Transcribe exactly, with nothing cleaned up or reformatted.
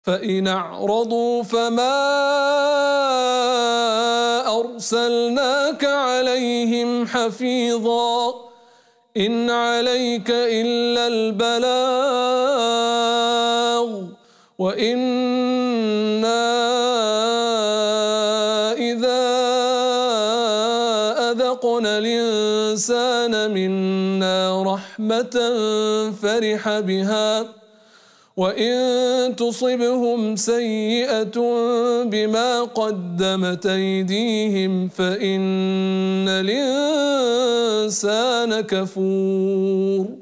فإن أعرضوا فما أرسلناك عليهم حفيظا إن عليك إلا البلاغ وإنا إذا أذقنا الإنسان منا رحمة فرح بها وإن تصبهم سيئة بما قدمت أيديهم فإن الإنسان كفور